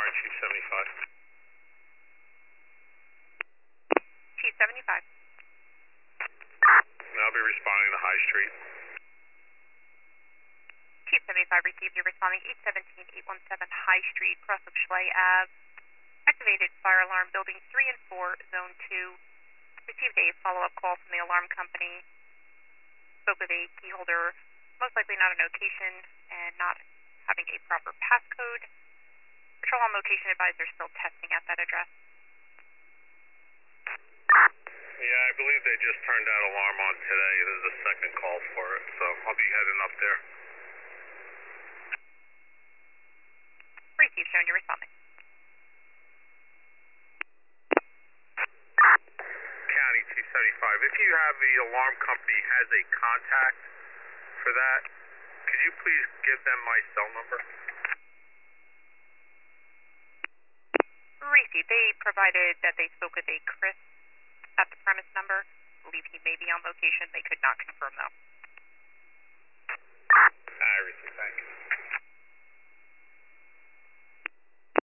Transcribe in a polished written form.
Chief 75. Chief 75. And I'll be responding to High Street. Chief 75 received. You're responding 817-817 High Street, cross of Schley Ave. Activated fire alarm building 3 and 4, zone 2. Received a follow-up call from the alarm company. Spoke with a key holder, most likely not on location and not having a proper passcode. Patrol on location advisor still testing at that address. Yeah, I believe they just turned that alarm on today. There's a second call for it, so I'll be heading up there. Received, showing you're responding. County 275, if you have the alarm company has a contact for that, could you please give them my cell number? Received. They provided that they spoke with a Chris at the premise number. I believe he may be on location. They could not confirm though.